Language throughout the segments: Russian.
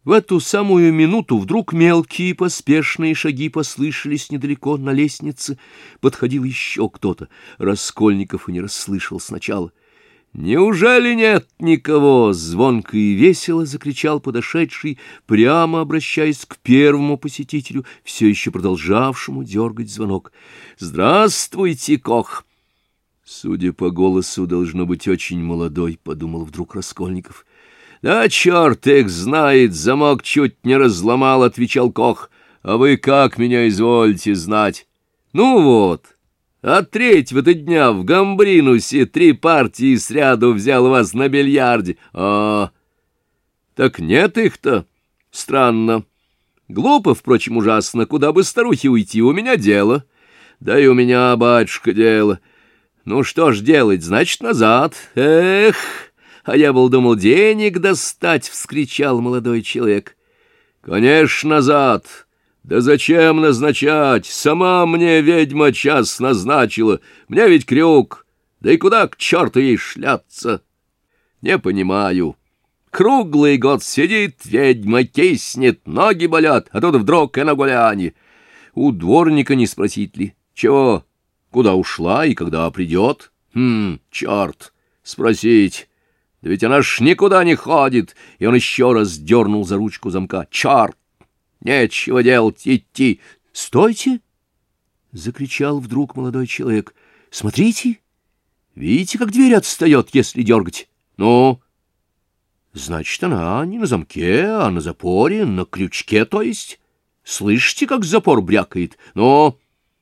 В эту самую минуту вдруг мелкие поспешные шаги послышались недалеко на лестнице. Подходил еще кто-то. Раскольников и не расслышал сначала. «Неужели нет никого?» — звонко и весело закричал подошедший, прямо обращаясь к первому посетителю, все еще продолжавшему дергать звонок. «Здравствуйте, Кох!» «Судя по голосу, должно быть очень молодой», — подумал вдруг Раскольников. «Да черт их знает, замок чуть не разломал», — отвечал Кох. «А вы как меня изволите знать?» «Ну вот, а третьего-то дня в Гамбринусе 3 партии сряду взял вас на бильярде». «А, так нет их-то? Странно. Глупо, впрочем, ужасно. Куда бы старухе уйти? У меня дело. Да и у меня, батюшка, дело. Ну что ж делать, значит, назад. Эх!» «А я был думал денег достать!» — вскричал молодой человек. «Конечно, назад! Да зачем назначать? Сама мне ведьма час назначила. Мне ведь крюк. Да и куда к черту ей шляться? Не понимаю. Круглый год сидит ведьма, киснет, ноги болят, а тут вдруг и на гулянье. У дворника не спросить ли? Чего? Куда ушла и когда придет? Черт! Спросить!» Да ведь она ж никуда не ходит. И он еще раз дернул за ручку замка. Черт! Нечего делать, идти. Стойте! Закричал вдруг молодой человек. Смотрите! Видите, как дверь отстает, если дергать? Ну? Значит, она не на замке, а на запоре, на крючке, то есть. Слышите, как запор брякает? Ну?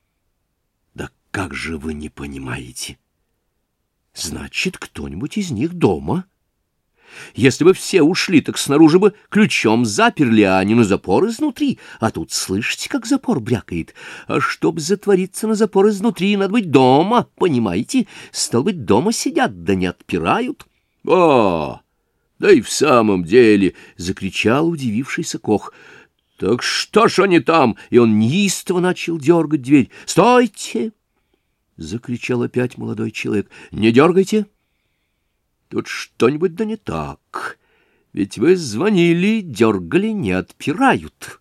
Да как же вы не понимаете? Значит, кто-нибудь из них дома. Если бы все ушли, так снаружи бы ключом заперли, а не на запор изнутри. А тут слышите, как запор брякает. А чтоб затвориться на запор изнутри, надо быть дома, понимаете? Стал быть, дома сидят, да не отпирают. — А, да и в самом деле! — закричал удивившийся Кох. — Так что ж они там? И он неистово начал дергать дверь. — Стойте! — закричал опять молодой человек. — Не дергайте! Тут что-нибудь да не так. Ведь вы звонили, дергали, не отпирают.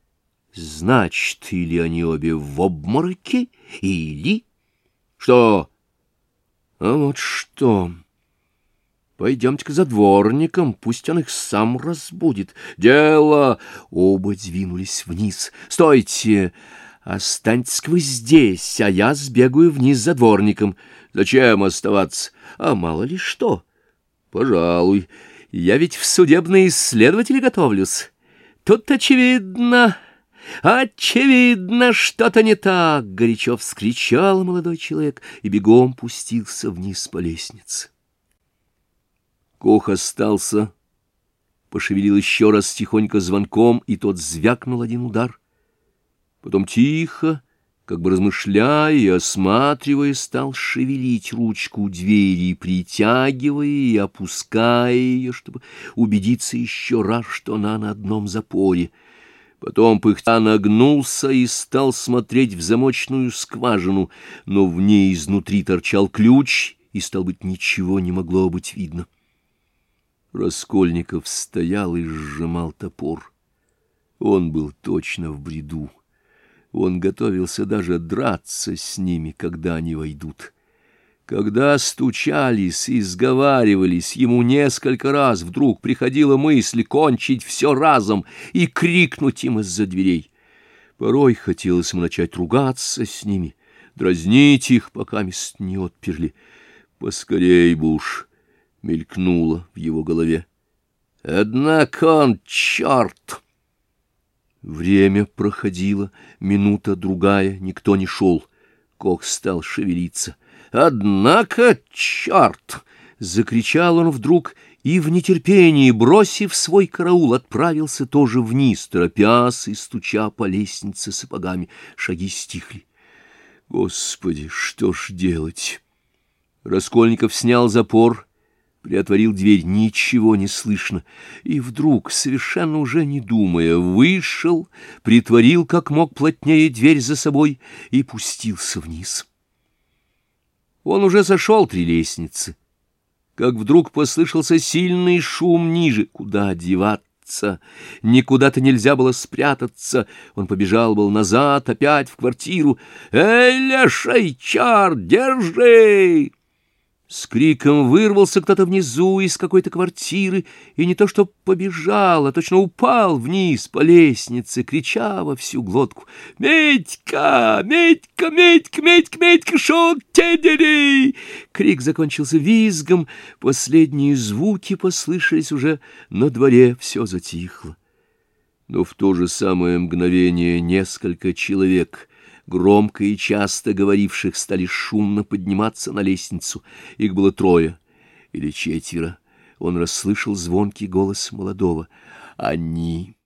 Значит, или они обе в обмороке, или... Что? А вот что... Пойдемте-ка за дворником, пусть он их сам разбудит. Дело! Оба двинулись вниз. Стойте! Останьтесь-ка вы здесь, а я сбегаю вниз за дворником. Зачем оставаться? А мало ли что. Пожалуй, я ведь в судебные исследователи готовлюсь. Тут очевидно, что-то не так, — горячо вскричал молодой человек и бегом пустился вниз по лестнице. Кох остался, пошевелил еще раз тихонько звонком, и тот звякнул один удар. Потом тихо, как бы размышляя и осматривая, стал шевелить ручку двери, притягивая и опуская ее, чтобы убедиться еще раз, что она на одном запоре. Потом пыхтя нагнулся и стал смотреть в замочную скважину, но в ней изнутри торчал ключ, и, стал быть, ничего не могло быть видно. Раскольников стоял и сжимал топор. Он был точно в бреду. Он готовился даже драться с ними, когда они войдут. Когда стучались и сговаривались, ему несколько раз вдруг приходила мысль кончить все разом и крикнуть им из-за дверей. Порой хотелось ему начать ругаться с ними, дразнить их, пока мест не отперли. Поскорей бы уж мелькнуло в его голове. Однако он черт! Время проходило, минута другая, никто не шел. Кох стал шевелиться. «Однако, черт!» — закричал он вдруг, и в нетерпении, бросив свой караул, отправился тоже вниз, торопясь и стуча по лестнице сапогами. Шаги стихли. «Господи, что ж делать?» Раскольников снял запор, приотворил дверь, ничего не слышно, и вдруг, совершенно уже не думая, вышел, притворил как мог плотнее дверь за собой и пустился вниз. Он уже сошел 3 лестницы, как вдруг послышался сильный шум ниже. Куда деваться? скрыться, никуда-то нельзя было спрятаться. Он побежал был назад, опять в квартиру. «Эй, леший, чар, держи!» С криком вырвался кто-то внизу из какой-то квартиры, и не то что побежал, а точно упал вниз по лестнице, крича во всю глотку: «Медька! Медька! Медька! Медька! Медька! Шо тедери!» Крик закончился визгом, последние звуки послышались уже на дворе, все затихло. Но в то же самое мгновение несколько человек, громко и часто говоривших, стали шумно подниматься на лестницу. Их было 3 или 4. Он расслышал звонкий голос молодого. Они...